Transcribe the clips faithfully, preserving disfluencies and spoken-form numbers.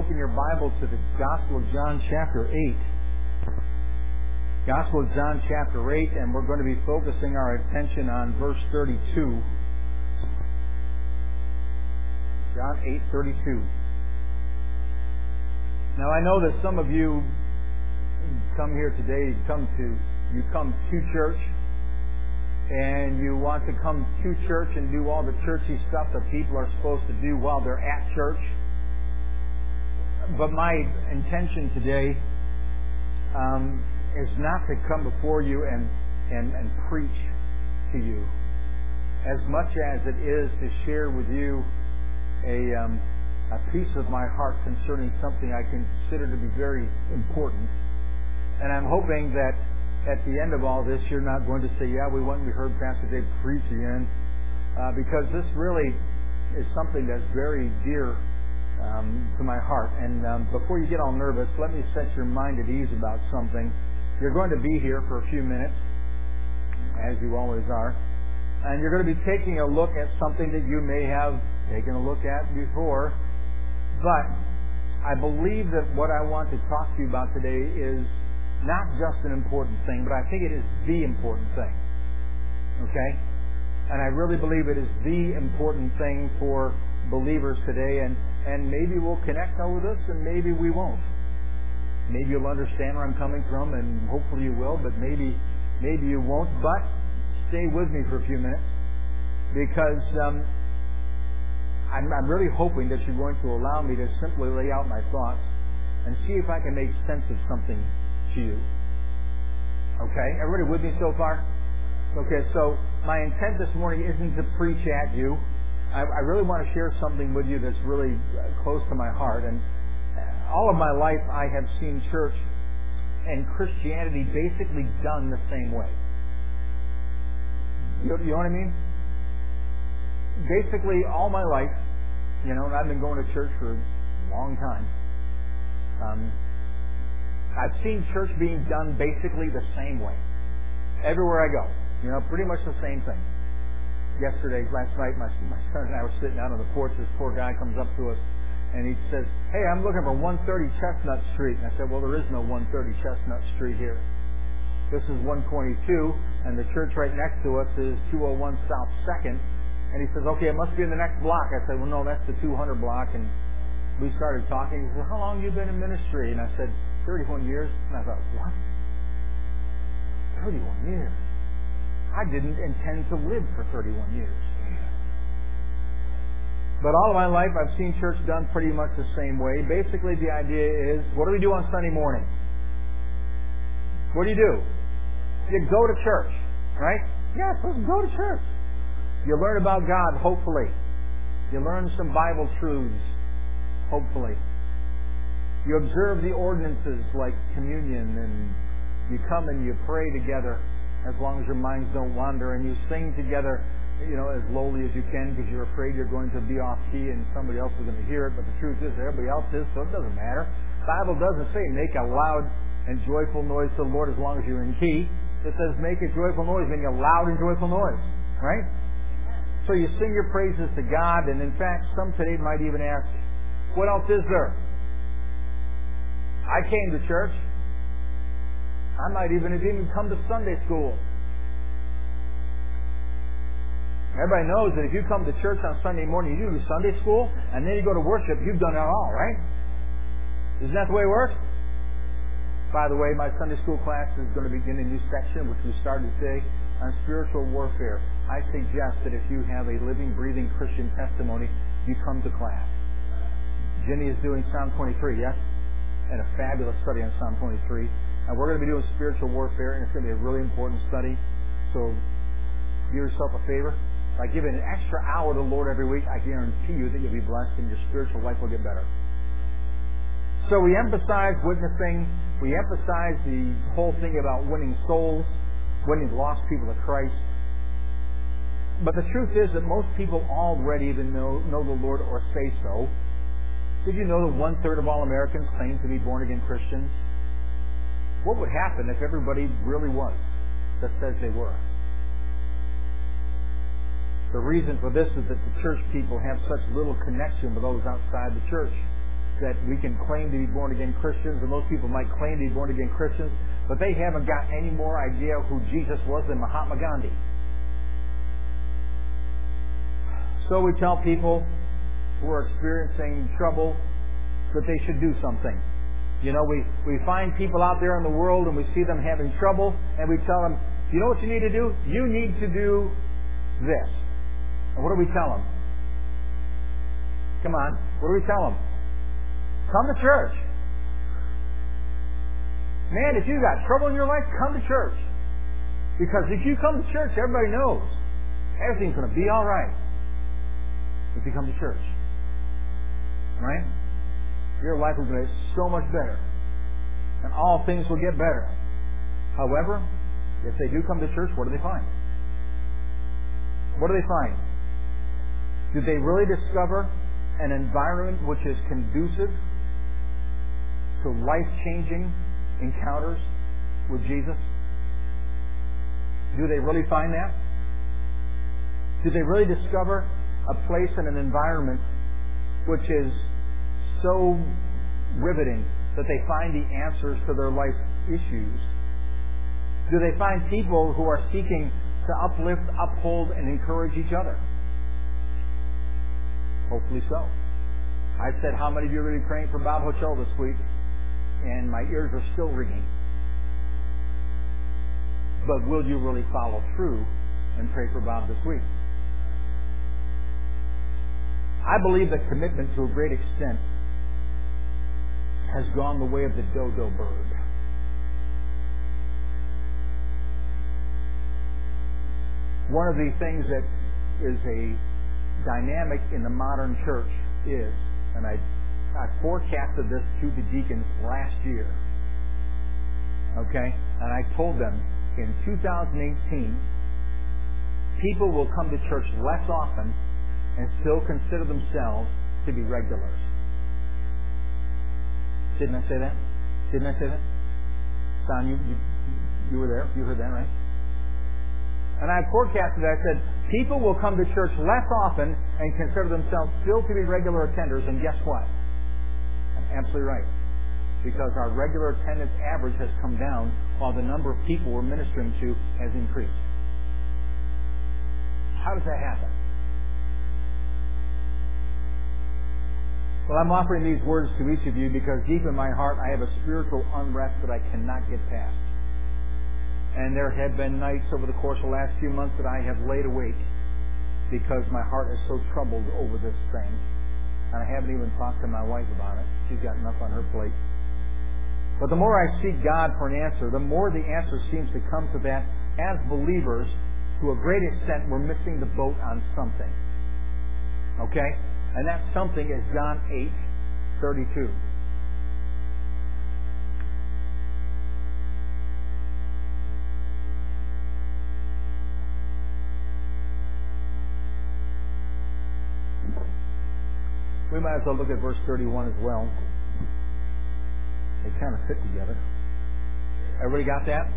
open your Bible to the Gospel of John chapter eight. Gospel of John chapter eight, and we're going to be focusing our attention on verse thirty-two. John eight thirty-two. Now I know that some of you come here today, you come to you come to church, and you want to come to church and do all the churchy stuff that people are supposed to do while they're at church. But my intention today um, is not to come before you and, and, and preach to you, as much as it is to share with you a, um, a piece of my heart concerning something I consider to be very important. And I'm hoping that at the end of all this, you're not going to say, yeah, we went and we heard Pastor Dave preach again, uh, because this really is something that's very dear um, to my heart. And um, before you get all nervous, let me set your mind at ease about something. You're going to be here for a few minutes, as you always are, and you're going to be taking a look at something that you may have taken a look at before. But I believe that what I want to talk to you about today is not just an important thing, but I think it is the important thing. Okay? And I really believe it is the important thing for believers today, and, and maybe we'll connect with this, and maybe we won't. Maybe you'll understand where I'm coming from, and hopefully you will, but maybe maybe you won't. But stay with me for a few minutes, because um, I'm, I'm really hoping that you're going to allow me to simply lay out my thoughts and see if I can make sense of something to you. Okay? Everybody with me so far? Okay, so my intent this morning isn't to preach at you. I, I really want to share something with you that's really close to my heart. And all of my life I have seen church and Christianity basically done the same way. You, you know what I mean? Basically all my life, you know, and I've been going to church for a long time. Um, I've seen church being done basically the same way. Everywhere I go. You know, pretty much the same thing. Yesterday, last night, my, my son and I were sitting out on the porch. This poor guy comes up to us and he says, hey, I'm looking for one thirty Chestnut Street. And I said, well, there is no one thirty Chestnut Street here. This is one twenty-two, and the church right next to us is two oh one South second. And he says, okay, it must be in the next block. I said, well, no, that's the two hundred block. And we started talking. He said, how long have you been in ministry? And I said, thirty-one years. And I thought, what? thirty-one years? I didn't intend to live for thirty-one years. But all of my life, I've seen church done pretty much the same way. Basically, the idea is, what do we do on Sunday morning? What do you do? You go to church, right? Yes, let's go to church. You learn about God, hopefully. You learn some Bible truths, hopefully. You observe the ordinances like communion, and you come and you pray together as long as your minds don't wander, and you sing together, you know, as lowly as you can, because you're afraid you're going to be off key and somebody else is going to hear it. But the truth is, everybody else is, so it doesn't matter. The Bible doesn't say make a loud and joyful noise to the Lord as long as you're in key. It says make a joyful noise, make a loud and joyful noise, right? So you sing your praises to God, and in fact, some today might even ask, what else is there? I came to church. I might even have even come to Sunday school. Everybody knows that if you come to church on Sunday morning, you do Sunday school, and then you go to worship, you've done it all, right? Isn't that the way it works? By the way, my Sunday school class is going to begin a new section, which we started today, on spiritual warfare. I suggest that if you have a living, breathing Christian testimony, you come to class. Jenny is doing Psalm twenty-three, yes? And a fabulous study on Psalm twenty-three. And we're going to be doing spiritual warfare, and it's going to be a really important study. So do yourself a favor. By giving an extra hour to the Lord every week, I guarantee you that you'll be blessed and your spiritual life will get better. So we emphasize witnessing. We emphasize the whole thing about winning souls, winning lost people to Christ. But the truth is that most people already even know, know the Lord or say so. Did you know that one-third of all Americans claim to be born-again Christians? What would happen if everybody really was that says they were? The reason for this is that the church people have such little connection with those outside the church. that we can claim to be born-again Christians, and those people might claim to be born-again Christians, but they haven't got any more idea who Jesus was than Mahatma Gandhi. So we tell people who are experiencing trouble that they should do something. You know, we, we find people out there in the world and we see them having trouble, and we tell them, you know what you need to do? You need to do this. And what do we tell them? Come on, what do we tell them? Come to church. Man, if you've got trouble in your life, come to church. Because if you come to church, everybody knows everything's going to be all right if you come to church. Right? Your life will be so much better. And all things will get better. However, if they do come to church, what do they find? What do they find? Do they really discover an environment which is conducive to life-changing encounters with Jesus? Do they really find that? Do they really discover a place and an environment which is so riveting that they find the answers to their life issues? Do they find people who are seeking to uplift, uphold, and encourage each other? Hopefully so. I said, how many of you are going to be praying for Bob Hochul this week? And my ears are still ringing. But will you really follow through and pray for Bob this week? I believe that commitment to a great extent has gone the way of the dodo bird. One of the things that is a dynamic in the modern church is, and I, I forecasted this to the deacons last year, okay, and I told them in two thousand eighteen, people will come to church less often and still consider themselves to be regulars. Didn't I say that? Didn't I say that? Son, you, you, you were there. You heard that, right? And I forecasted that. I said, people will come to church less often and consider themselves still to be regular attenders. And guess what? I'm absolutely right. Because our regular attendance average has come down while the number of people we're ministering to has increased. How does that happen? Well, I'm offering these words to each of you because deep in my heart I have a spiritual unrest that I cannot get past. And there have been nights over the course of the last few months that I have laid awake because my heart is so troubled over this thing. And I haven't even talked to my wife about it. She's got enough on her plate. But the more I seek God for an answer, the more the answer seems to come to that as believers, to a great extent, we're missing the boat on something. Okay? And that something is John eight thirty-two. We might as well look at verse thirty-one as well. They kind of fit together. Everybody got that?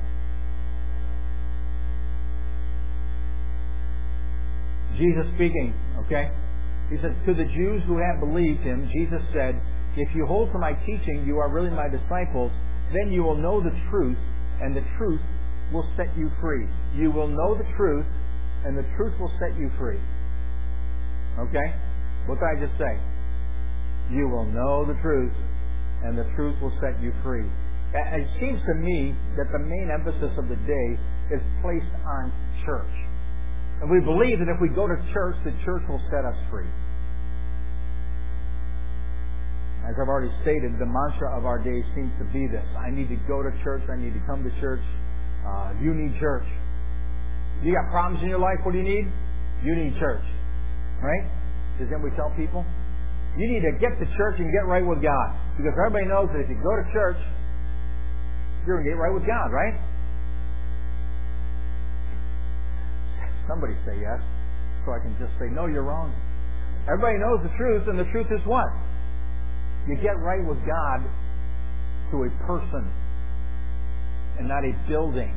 Jesus speaking, okay? He said, to the Jews who have believed him, Jesus said, if you hold to my teaching, you are really my disciples, then you will know the truth, and the truth will set you free. You will know the truth, and the truth will set you free. Okay? What did I just say? You will know the truth, and the truth will set you free. It seems to me that the main emphasis of the day is placed on church. And we believe that if we go to church, the church will set us free. As I've already stated, the mantra of our day seems to be this. I need to go to church. I need to come to church. Uh, you need church. You got problems in your life. What do you need? You need church. Right? Because then we tell people, you need to get to church and get right with God. Because everybody knows that if you go to church, you're going to get right with God, right? Somebody say yes, so I can just say, no, you're wrong. Everybody knows the truth, and the truth is what? You get right with God to a person and not a building,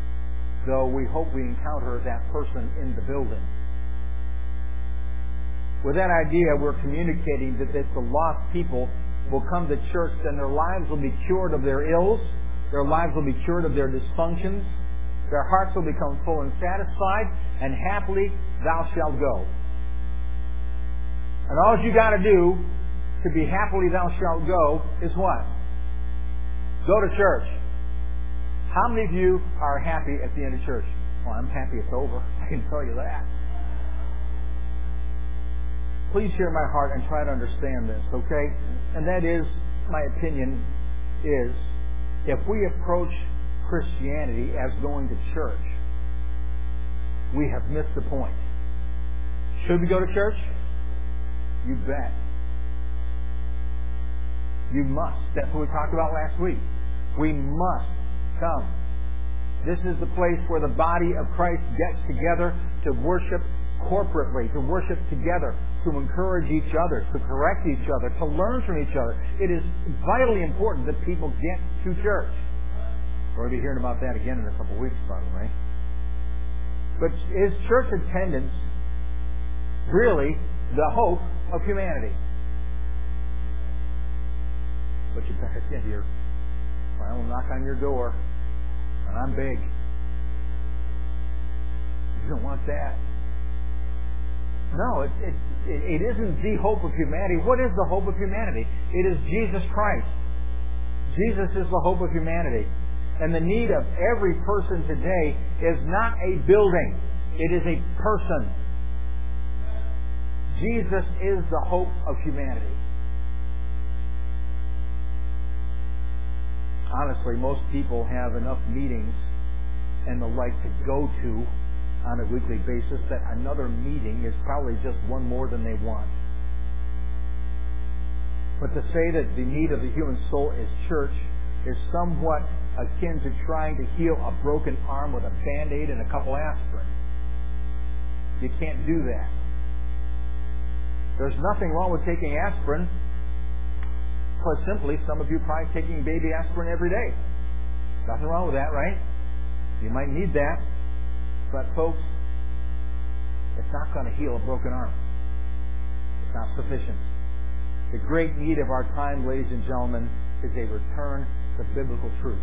though we hope we encounter that person in the building. With that idea, we're communicating that if the lost people will come to church, then their lives will be cured of their ills, their lives will be cured of their dysfunctions, their hearts will become full and satisfied, and happily thou shalt go. And all you got to do to be happily thou shalt go is what? Go to church. How many of you are happy at the end of church? Well, I'm happy it's over. I can tell you that. Please hear my heart and try to understand this, okay? And that is, my opinion is, if we approach Christianity as going to church, we have missed the point. Should we go to church? You bet. You must. That's what we talked about last week. We must come. This is the place where the body of Christ gets together to worship corporately, to worship together, to encourage each other, to correct each other, to learn from each other. It is vitally important that people get to church. We're going to be hearing about that again in a couple of weeks, by the way. But is church attendance really the hope of humanity? But you better get here. I will knock on your door, and I'm big. You don't want that. No, it, it, it isn't the hope of humanity. What is the hope of humanity? It is Jesus Christ. Jesus is the hope of humanity. And the need of every person today is not a building. It is a person. Jesus is the hope of humanity. Honestly, most people have enough meetings and the like to go to on a weekly basis that another meeting is probably just one more than they want. But to say that the need of the human soul is church is somewhat akin to trying to heal a broken arm with a Band-Aid and a couple aspirin. You can't do that. There's nothing wrong with taking aspirin. Quite simply, some of you probably taking baby aspirin every day. Nothing wrong with that, right? You might need that. But folks, it's not going to heal a broken arm. It's not sufficient. The great need of our time, ladies and gentlemen, is a return to biblical truth.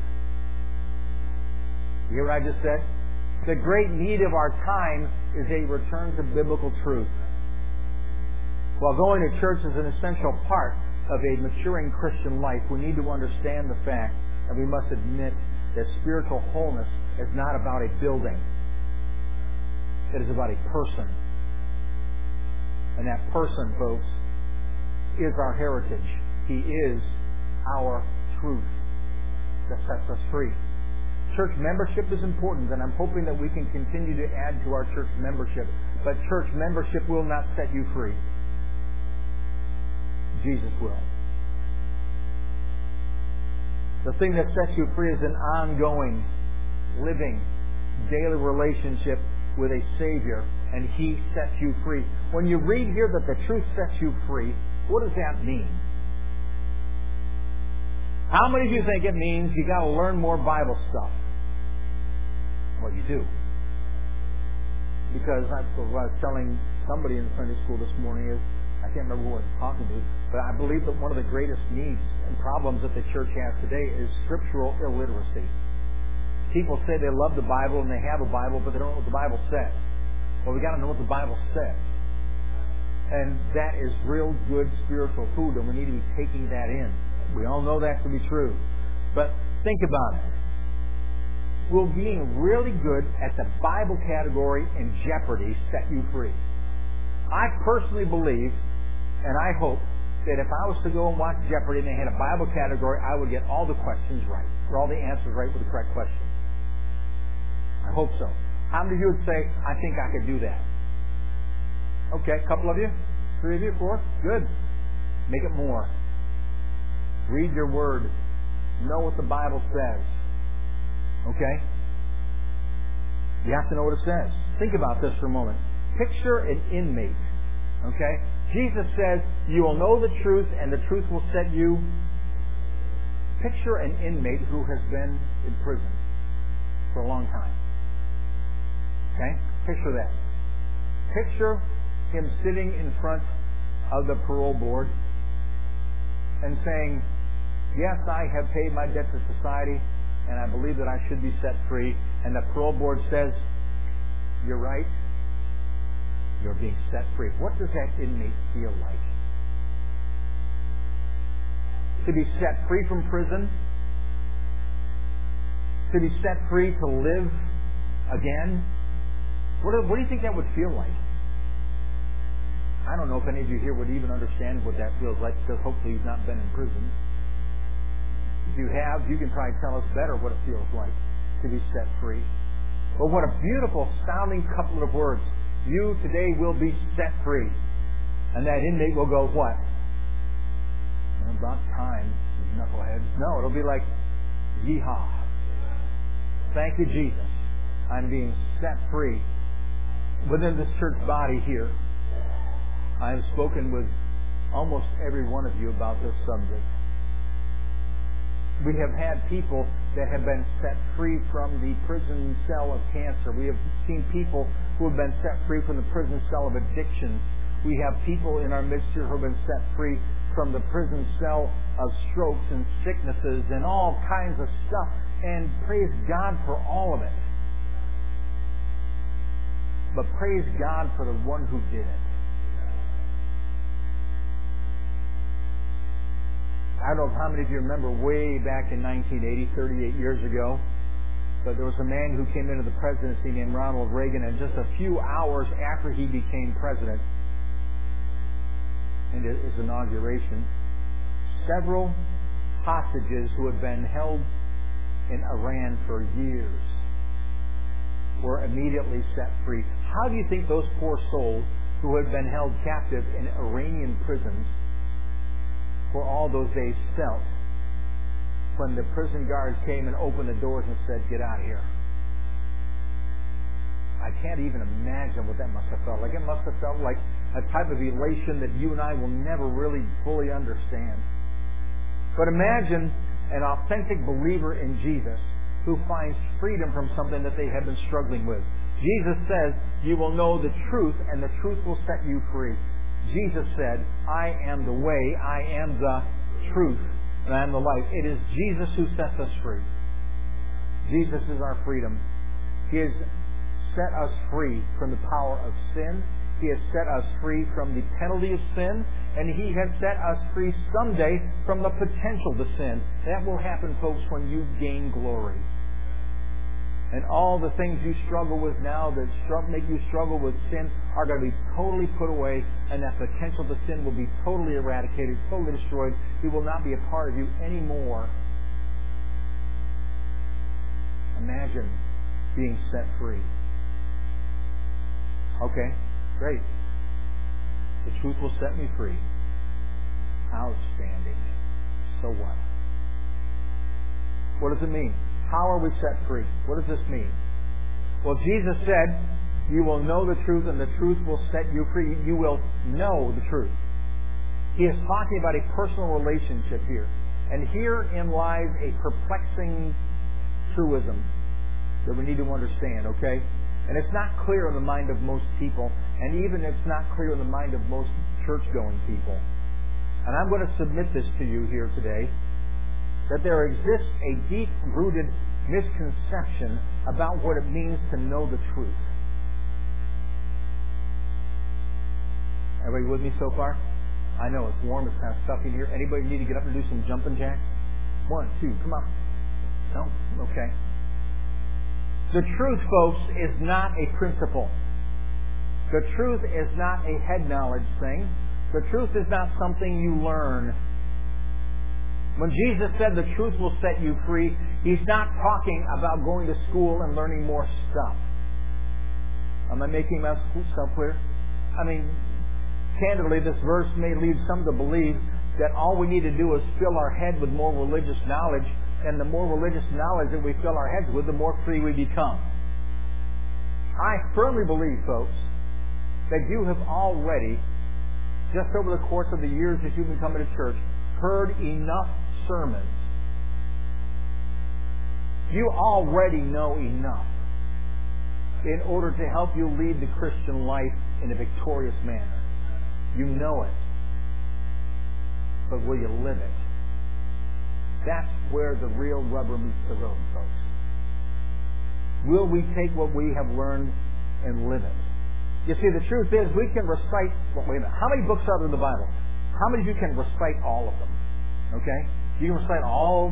You hear what I just said? The great need of our time is a return to biblical truth. While going to church is an essential part of a maturing Christian life, we need to understand the fact, and we must admit, that spiritual wholeness is not about a building. It is about a person. And that person, folks, is our heritage. He is our truth that sets us free. Church membership is important, and I'm hoping that we can continue to add to our church membership. But church membership will not set you free. Jesus will. The thing that sets you free is an ongoing, living, daily relationship with a Savior, and He sets you free. When you read here that the truth sets you free, what does that mean? How many of you think it means you got to learn more Bible stuff? Well, you do. Because I, what I was telling somebody in Sunday school this morning is, I can't remember who I was talking to, but I believe that one of the greatest needs and problems that the church has today is scriptural illiteracy. People say they love the Bible and they have a Bible, but they don't know what the Bible says. Well, we got to know what the Bible says. And that is real good spiritual food, and we need to be taking that in. We all know that to be true. But think about it. Will being really good at the Bible category in Jeopardy set you free? I personally believe, and I hope, that if I was to go and watch Jeopardy and they had a Bible category, I would get all the questions right, or all the answers right with the correct questions. I hope so. How many of you would say, I think I could do that? Okay, a couple of you? Three of you? Four? Good. Make it more. Read your Word. Know what the Bible says. Okay? You have to know what it says. Think about this for a moment. Picture an inmate. Okay? Jesus says, you will know the truth and the truth will set you. Picture an inmate who has been in prison for a long time. Okay? Picture that. Picture him sitting in front of the parole board and saying, yes, I have paid my debt to society, and I believe that I should be set free. And the parole board says, you're right, you're being set free. What does that inmate feel like? To be set free from prison? To be set free to live again? What do, what do you think that would feel like? I don't know if any of you here would even understand what that feels like, because hopefully you've not been in prison. If you have, you can probably tell us better what it feels like to be set free. But what a beautiful, sounding couple of words. You today will be set free. And that inmate will go, what? About time, knuckleheads. No, it'll be like, yeehaw. Thank you, Jesus. I'm being set free. Within this church body here, I have spoken with almost every one of you about this subject. We have had people that have been set free from the prison cell of cancer. We have seen people who have been set free from the prison cell of addictions. We have people in our midst here who have been set free from the prison cell of strokes and sicknesses and all kinds of stuff. And praise God for all of it. But praise God for the one who did it. I don't know how many of you remember way back in nineteen eighty, thirty-eight years ago, but there was a man who came into the presidency named Ronald Reagan, and just a few hours after he became president, in his inauguration, several hostages who had been held in Iran for years were immediately set free. How do you think those poor souls who had been held captive in Iranian prisons for all those days felt when the prison guards came and opened the doors and said, get out of here? I can't even imagine what that must have felt like. It must have felt like a type of elation that you and I will never really fully understand. But imagine an authentic believer in Jesus who finds freedom from something that they have been struggling with. Jesus says, you will know the truth, and the truth will set you free. Jesus said, I am the way, I am the truth, and I am the life. It is Jesus who sets us free. Jesus is our freedom. He has set us free from the power of sin. He has set us free from the penalty of sin, and He has set us free someday from the potential to sin. That will happen, folks, when you gain glory. And all the things you struggle with now that make you struggle with sin are going to be totally put away, and that potential to sin will be totally eradicated, totally destroyed. It will not be a part of you anymore. Imagine being set free. Okay, great. The truth will set me free. Outstanding. So what? What does it mean? How are we set free? What does this mean? Well, Jesus said, you will know the truth, and the truth will set you free. You will know the truth. He is talking about a personal relationship here. And herein lies a perplexing truism that we need to understand, okay? And it's not clear in the mind of most people, and even it's not clear in the mind of most church-going people. And I'm going to submit this to you here today, that there exists a deep-rooted misconception about what it means to know the truth. Everybody with me so far? I know it's warm, it's kind of stuffy in here. Anybody need to get up and do some jumping jacks? One, two, come on. No? Okay. The truth, folks, is not a principle. The truth is not a head knowledge thing. The truth is not something you learn. When Jesus said the truth will set you free, He's not talking about going to school and learning more stuff. Am I making myself clear? I mean, candidly, this verse may lead some to believe that all we need to do is fill our head with more religious knowledge, and the more religious knowledge that we fill our heads with, the more free we become. I firmly believe, folks, that you have already, just over the course of the years that you've been coming to church, heard enough sermons. You already know enough in order to help you lead the Christian life in a victorious manner. You know it. But will you live it? That's where the real rubber meets the road, folks. Will we take what we have learned and live it? You see, the truth is, we can recite, well, wait a minute, how many books are there in the Bible? How many of you can recite all of them? Okay? You can recite all,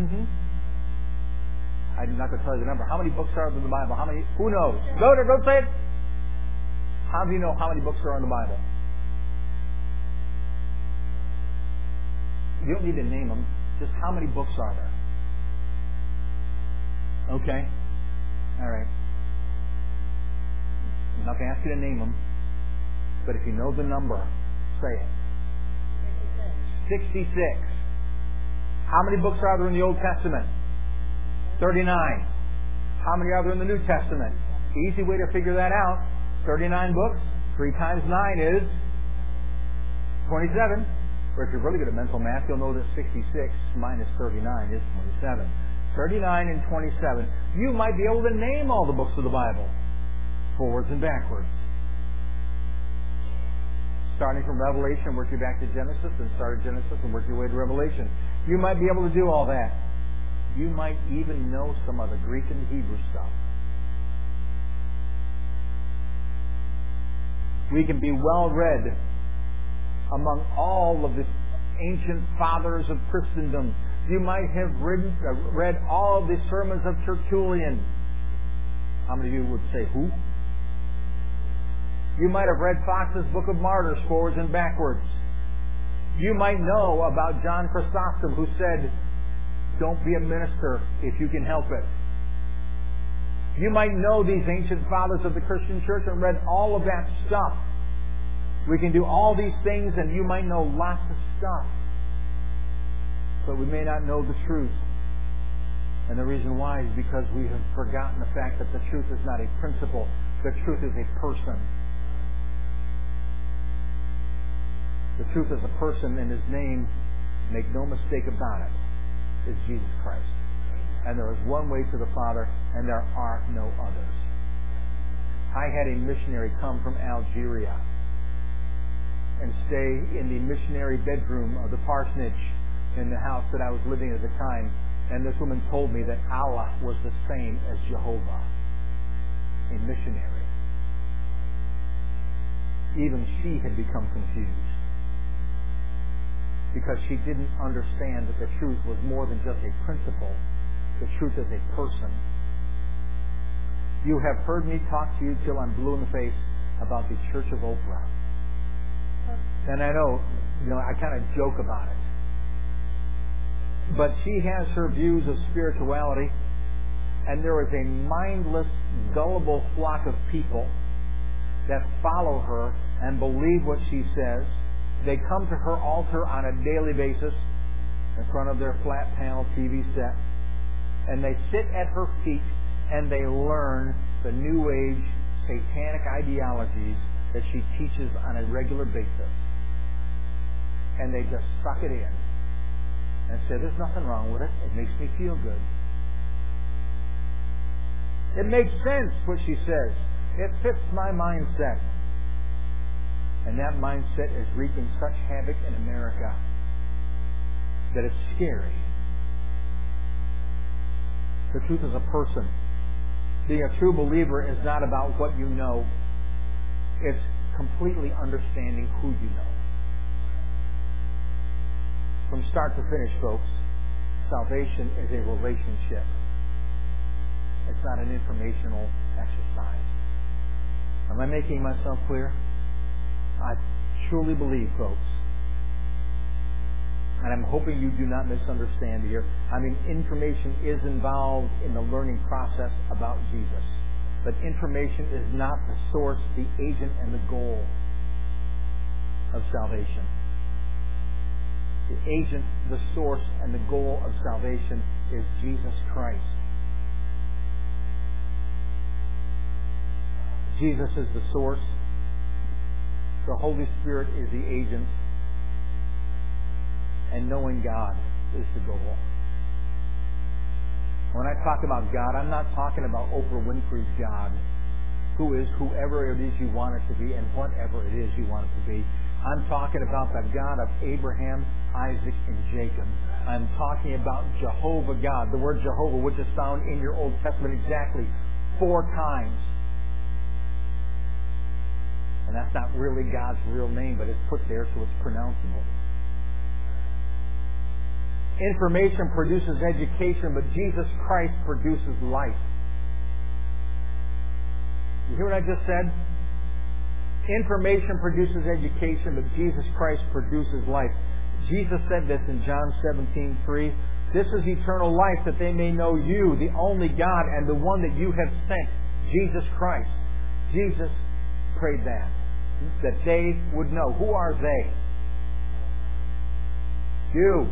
I'm not going to tell you the number. How many books are there in the Bible? How many, who knows? Go there, don't say it. How do you know how many books are in the Bible? You don't need to name them. Just how many books are there? Okay? All right. I'm not going to ask you to name them, but if you know the number, say it. sixty-six. How many books are there in the Old Testament? thirty-nine. How many are there in the New Testament? Easy way to figure that out. thirty-nine books. three times nine is twenty-seven. Or if you're really good at mental math, you'll know that sixty-six minus thirty-nine is twenty-seven. thirty-nine and twenty-seven. You might be able to name all the books of the Bible, forwards and backwards. Starting from Revelation, work your way back to Genesis, and start at Genesis and work your way to Revelation. You might be able to do all that. You might even know some of the Greek and Hebrew stuff. We can be well read among all of the ancient fathers of Christendom. You might have read, uh, read all of the sermons of Tertullian. How many of you would say who? You might have read Fox's Book of Martyrs forwards and backwards. You might know about John Chrysostom, who said, don't be a minister if you can help it. You might know these ancient fathers of the Christian church and read all of that stuff. We can do all these things and you might know lots of stuff. But we may not know the truth. And the reason why is because we have forgotten the fact that the truth is not a principle. The truth is a person. The truth is a person, and His name, make no mistake about it, is Jesus Christ. And there is one way to the Father, and there are no others. I had a missionary come from Algeria and stay in the missionary bedroom of the parsonage in the house that I was living at the time. And this woman told me that Allah was the same as Jehovah, a missionary. Even she had become confused because she didn't understand that the truth was more than just a principle. The truth is a person. You have heard me talk to you till I'm blue in the face about the Church of Oprah. And I know, you know, I kind of joke about it. But she has her views of spirituality, and there is a mindless, gullible flock of people that follow her and believe what she says. They come to her altar on a daily basis in front of their flat panel T V set, and they sit at her feet and they learn the New Age satanic ideologies that she teaches on a regular basis. And they just suck it in and say, there's nothing wrong with it. It makes me feel good. It makes sense what she says. It fits my mindset. And that mindset is reaping such havoc in America that it's scary. The truth is a person. Being a true believer is not about what you know. It's completely understanding who you know. From start to finish, folks, salvation is a relationship. It's not an informational exercise. Am I making myself clear? I truly believe, folks, and I'm hoping you do not misunderstand here. I mean, information is involved in the learning process about Jesus. But information is not the source, the agent, and the goal of salvation. The agent, the source, and the goal of salvation is Jesus Christ. Jesus is the source. The Holy Spirit is the agent. And knowing God is the goal. When I talk about God, I'm not talking about Oprah Winfrey's God. who is whoever it is you want it to be and whatever it is you want it to be. I'm talking about the God of Abraham, Isaac, and Jacob. I'm talking about Jehovah God. The word Jehovah, which is found in your Old Testament exactly four times. And that's not really God's real name, but it's put there so it's pronounceable. Information produces education, but Jesus Christ produces life. You hear what I just said? Information produces education, but Jesus Christ produces life. Jesus said this in John seventeen three. This is eternal life, that they may know you, the only God, and the one that you have sent, Jesus Christ. Jesus prayed that. That they would know. Who are they? You.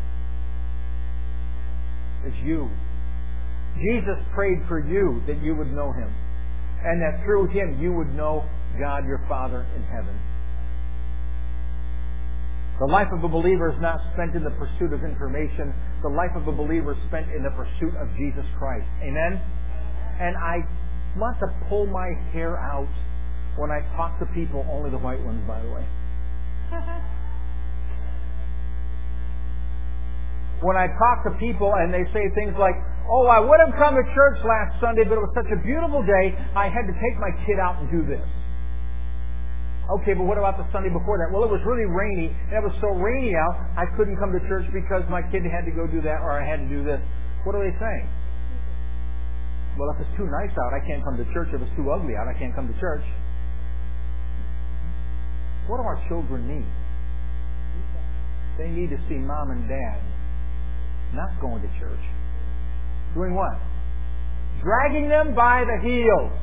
It's you. Jesus prayed for you that you would know Him. And that through Him you would know God your Father in heaven. The life of a believer is not spent in the pursuit of information. The life of a believer is spent in the pursuit of Jesus Christ. Amen? And I want to pull my hair out when I talk to people, only the white ones, by the way. When I talk to people and they say things like, oh, I would have come to church last Sunday, but it was such a beautiful day, I had to take my kid out and do this. Okay, but what about the Sunday before that? Well, it was really rainy, and it was so rainy out, I couldn't come to church because my kid had to go do that, or I had to do this. What are they saying? Well, if it's too nice out, I can't come to church. If it's too ugly out, I can't come to church. What do our children need? They need to see mom and dad not going to church. Doing what? Dragging them by the heels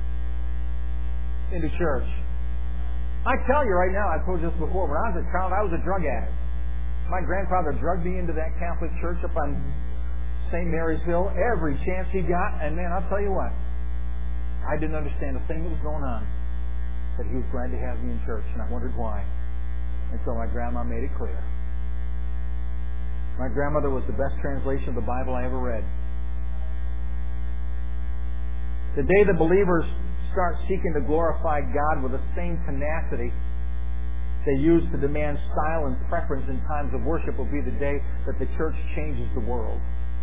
into church. I tell you right now, I've told you this before, when I was a child, I was a drug addict. My grandfather drugged me into that Catholic church up on Saint Mary's Hill every chance he got, and man, I'll tell you what, I didn't understand a thing that was going on, but he was glad to have me in church, and I wondered why, until my grandma made it clear. My grandmother was the best translation of the Bible I ever read. The day the believers start seeking to glorify God with the same tenacity they use to demand style and preference in times of worship will be the day that the church changes the world.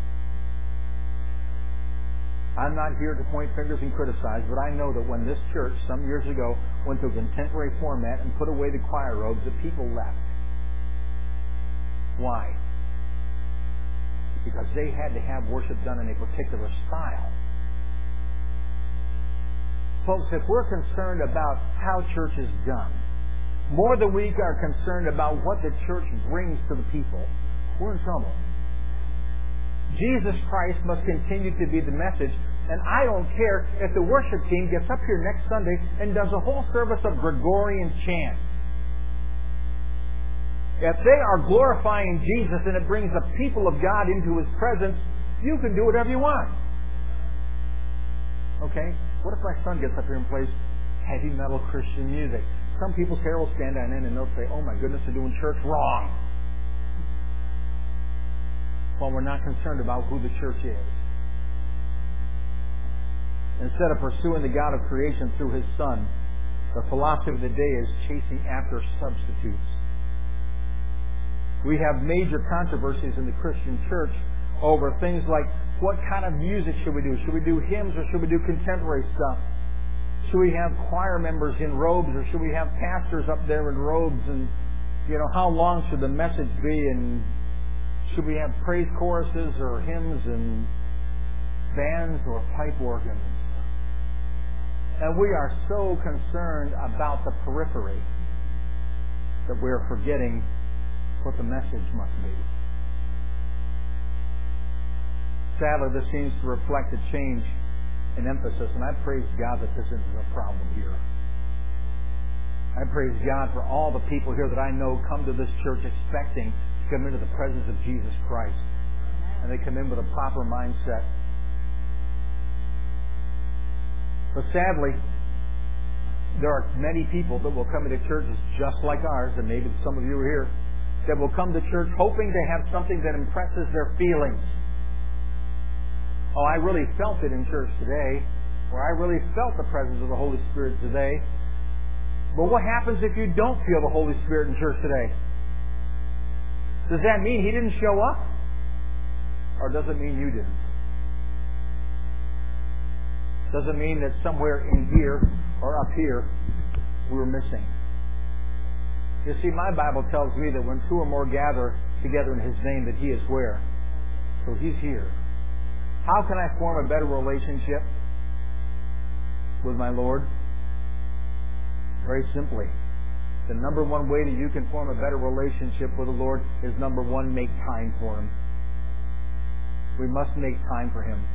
I'm not here to point fingers and criticize, but I know that when this church, some years ago, went to a contemporary format and put away the choir robes, the people left. Why? Because they had to have worship done in a particular style. Folks, if we're concerned about how church is done, more than we are concerned about what the church brings to the people, we're in trouble. Jesus Christ must continue to be the message, and I don't care if the worship team gets up here next Sunday and does a whole service of Gregorian chant. If they are glorifying Jesus and it brings the people of God into His presence, you can do whatever you want. Okay? What if my son gets up here and plays heavy metal Christian music? Some people's hair will stand on end and they'll say, oh my goodness, they're doing church wrong. Well, we're not concerned about who the church is. Instead of pursuing the God of creation through His Son, the philosophy of the day is chasing after substitutes. We have major controversies in the Christian church over things like, what kind of music should we do? Should we do hymns or should we do contemporary stuff? Should we have choir members in robes or should we have pastors up there in robes? And, you know, how long should the message be? And should we have praise choruses or hymns and bands or pipe organs? And we are so concerned about the periphery that we are forgetting what the message must be. Sadly, this seems to reflect a change in emphasis, and I praise God that this isn't a problem here. I praise God for all the people here that I know come to this church expecting to come into the presence of Jesus Christ. And they come in with a proper mindset. But sadly, there are many people that will come into churches just like ours, and maybe some of you are here, that will come to church hoping to have something that impresses their feelings. Oh, I really felt it in church today. Or I really felt the presence of the Holy Spirit today. But what happens if you don't feel the Holy Spirit in church today? Does that mean He didn't show up? Or does it mean you didn't? Does it mean that somewhere in here or up here we were missing? You see, my Bible tells me that when two or more gather together in His name, that He is where? So He's here. How can I form a better relationship with my Lord? Very simply. The number one way that you can form a better relationship with the Lord is, number one, make time for Him. We must make time for Him.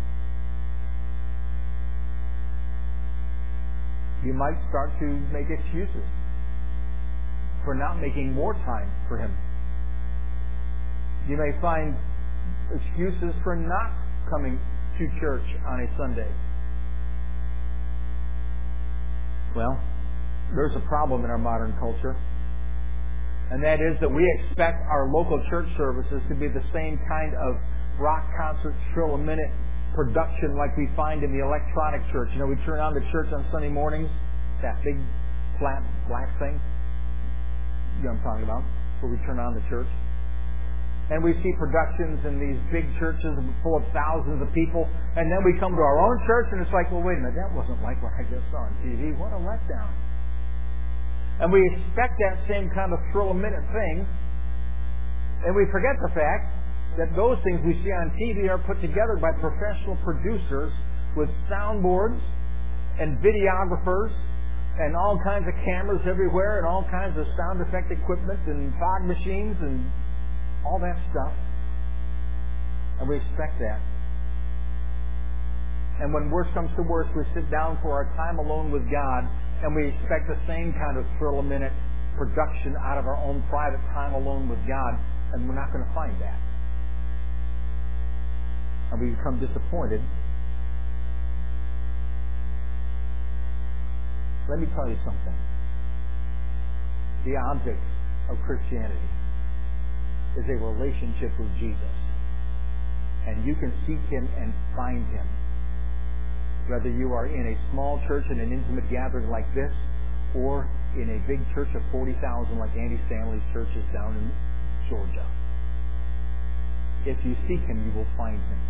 You might start to make excuses for not making more time for Him. You may find excuses for not coming to church on a Sunday. Well, there's a problem in our modern culture, and that is that we expect our local church services to be the same kind of rock concert, trill a minute production like we find in the electronic church. You know, we turn on the church on Sunday mornings, that big flat black thing. You know what I'm talking about? Where we turn on the church. And we see productions in these big churches full of thousands of people, and then we come to our own church and it's like, well, wait a minute, that wasn't like what I just saw on T V. What a letdown. And we expect that same kind of thrill a minute thing, and we forget the fact that those things we see on T V are put together by professional producers with soundboards and videographers and all kinds of cameras everywhere and all kinds of sound effect equipment and fog machines and all that stuff. And we expect that. And when worse comes to worse, we sit down for our time alone with God, and we expect the same kind of thrill-a-minute production out of our own private time alone with God, and we're not going to find that. And we become disappointed. Let me tell you something. The object of Christianity is a relationship with Jesus. And you can seek Him and find Him. Whether you are in a small church in an intimate gathering like this, or in a big church of forty thousand like Andy Stanley's church is down in Georgia. If you seek Him, you will find Him.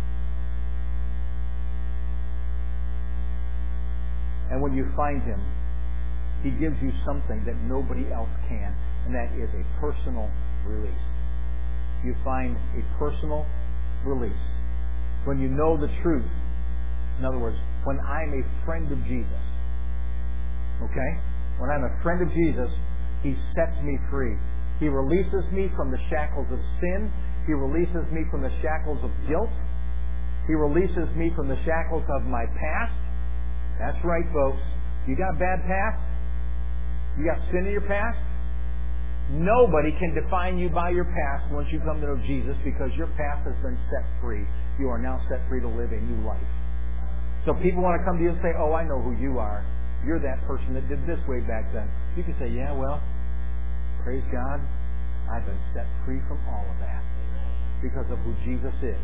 And when you find Him, He gives you something that nobody else can, and that is a personal release. You find a personal release. When you know the truth, in other words, when I'm a friend of Jesus, okay? When I'm a friend of Jesus, He sets me free. He releases me from the shackles of sin. He releases me from the shackles of guilt. He releases me from the shackles of my past. That's right, folks. You got a bad past? You got sin in your past? Nobody can define you by your past once you come to know Jesus, because your past has been set free. You are now set free to live a new life. So people want to come to you and say, oh, I know who you are. You're that person that did this way back then. You can say, yeah, well, praise God, I've been set free from all of that because of who Jesus is.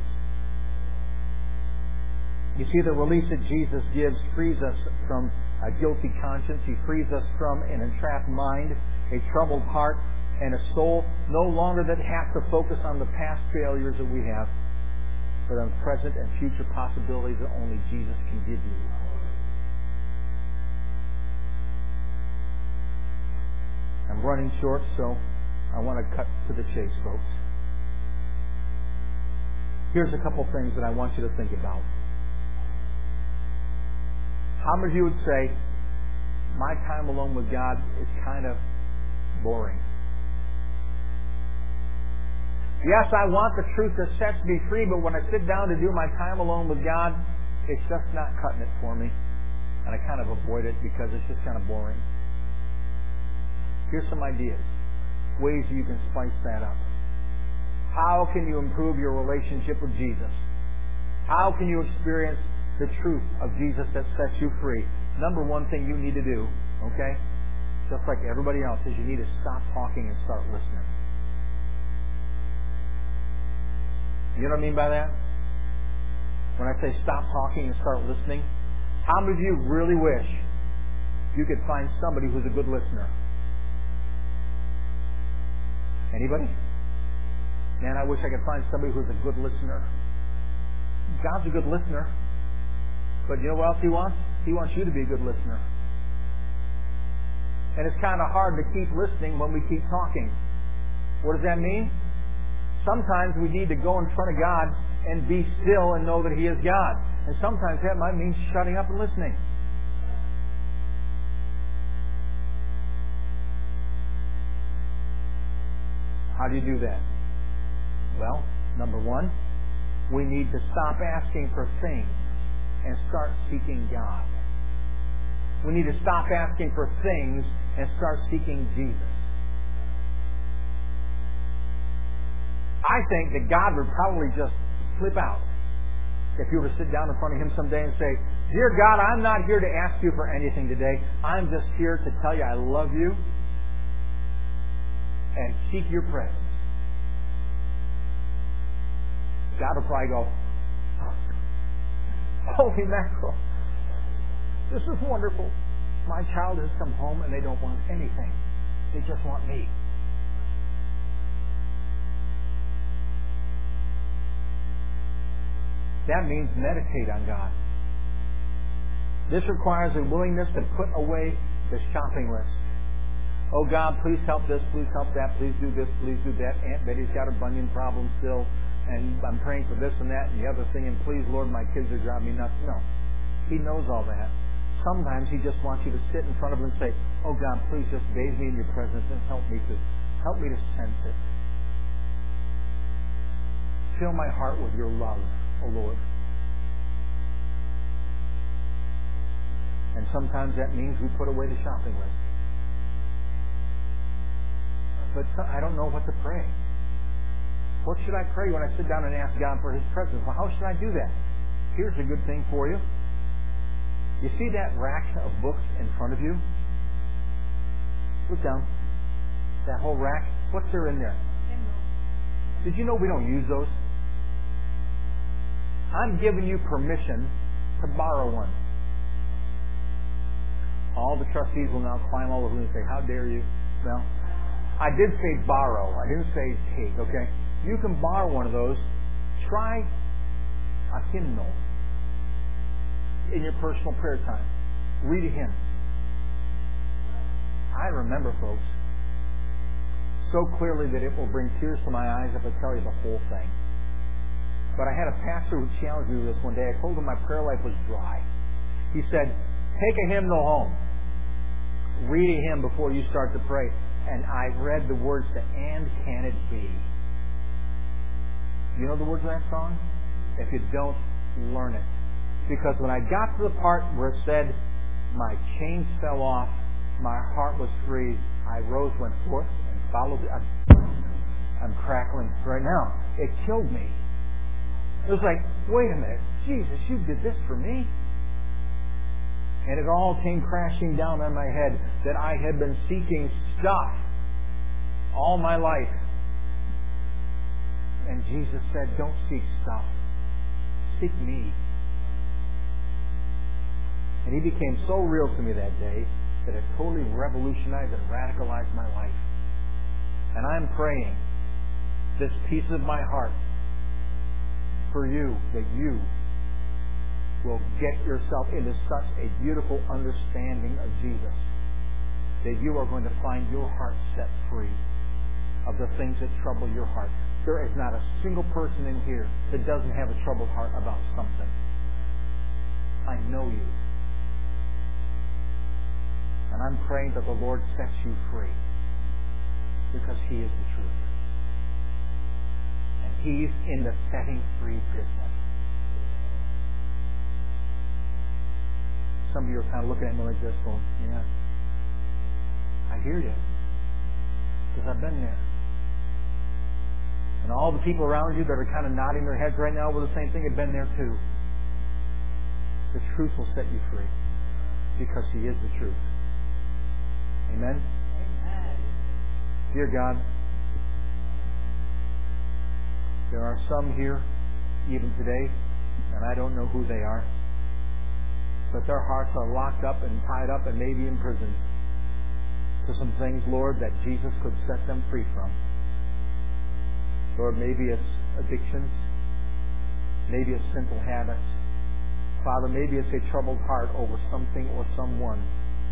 You see, the release that Jesus gives frees us from a guilty conscience. He frees us from an entrapped mind, a troubled heart, and a soul no longer that has to focus on the past failures that we have, but on present and future possibilities that only Jesus can give you. I'm running short, so I want to cut to the chase, folks. Here's a couple things that I want you to think about. How many of you would say, my time alone with God is kind of boring? Yes, I want the truth that sets me free, but when I sit down to do my time alone with God, it's just not cutting it for me. And I kind of avoid it because it's just kind of boring. Here's some ideas, ways you can spice that up. How can you improve your relationship with Jesus? How can you experience the truth of Jesus that sets you free? Number one thing you need to do, okay, just like everybody else, is you need to stop talking and start listening. You know what I mean by that? When I say stop talking and start listening, How many of you really wish you could find somebody who's a good listener? Anybody? Man, I wish I could find somebody who's a good listener. God's a good listener. But you know what else He wants? He wants you to be a good listener. And it's kind of hard to keep listening when we keep talking. What does that mean? Sometimes we need to go in front of God and be still and know that He is God. And sometimes that might mean shutting up and listening. How do you do that? Well, number one, we need to stop asking for things and start seeking God. We need to stop asking for things and start seeking Jesus. I think that God would probably just flip out if you were to sit down in front of Him someday and say, "Dear God, I'm not here to ask you for anything today. I'm just here to tell you I love you and seek your presence." God will probably go, "Holy mackerel, this is wonderful. My child has come home and they don't want anything. They just want me." That means meditate on God. This requires a willingness to put away the shopping list. Oh God, please help this, please help that, please do this, please do that. Aunt Betty's got a bunion problem still, and I'm praying for this and that and the other thing, and please, Lord, my kids are driving me nuts. No. He knows all that. Sometimes He just wants you to sit in front of Him and say, "Oh God, please just bathe me in your presence and help me to help me to sense it. Fill my heart with your love, oh Lord." And sometimes that means we put away the shopping list. But I don't know what to pray. What should I pray when I sit down and ask God for His presence? Well, how should I do that? Here's a good thing for you. You see that rack of books in front of you? Look down. That whole rack. What's there in there? Did you know we don't use those? I'm giving you permission to borrow one. All the trustees will now climb all over me and say, "How dare you?" Well, I did say borrow. I didn't say take, okay? You can borrow one of those. Try a hymnal in your personal prayer time. Read a hymn. I remember, folks, so clearly that it will bring tears to my eyes if I tell you the whole thing. But I had a pastor who challenged me with this one day. I told him my prayer life was dry. He said, "Take a hymnal home. Read a hymn before you start to pray." And I read the words to "And Can It Be?" You know the words of that song? If you don't, learn it. Because when I got to the part where it said, "My chains fell off, my heart was free, I rose, went forth, and followed," I'm, I'm crackling right now. It killed me. It was like, wait a minute, Jesus, you did this for me? And it all came crashing down on my head that I had been seeking stuff all my life. And Jesus said, "Don't seek stuff. Seek me." And He became so real to me that day that it totally revolutionized and radicalized my life. And I'm praying this piece of my heart for you, that you will get yourself into such a beautiful understanding of Jesus that you are going to find your heart set free of the things that trouble your heart. There is not a single person in here that doesn't have a troubled heart about something. I know you. And I'm praying that the Lord sets you free because He is the truth. And He's in the setting free business. Some of you are kind of looking at me like this going, "Yeah, I hear you. Because I've been there." And all the people around you that are kind of nodding their heads right now with the same thing have been there too. The truth will set you free because He is the truth. Amen? Amen. Dear God, there are some here, even today, and I don't know who they are, but their hearts are locked up and tied up and maybe imprisoned to some things, Lord, that Jesus could set them free from. Lord, maybe it's addictions. Maybe it's sinful habits. Father, maybe it's a troubled heart over something or someone.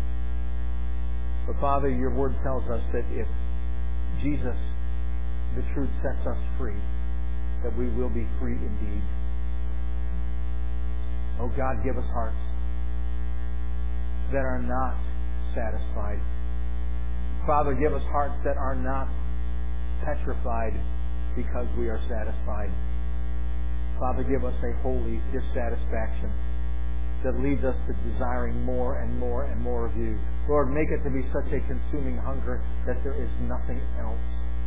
But Father, your word tells us that if Jesus, the truth, sets us free, that we will be free indeed. Oh God, give us hearts that are not satisfied. Father, give us hearts that are not petrified because we are satisfied. Father, give us a holy dissatisfaction that leads us to desiring more and more and more of you. Lord, make it to be such a consuming hunger that there is nothing else.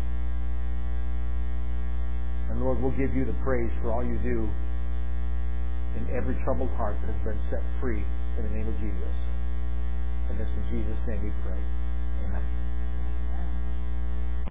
And Lord, we'll give you the praise for all you do in every troubled heart that has been set free in the name of Jesus. And this in Jesus' name we pray. Amen.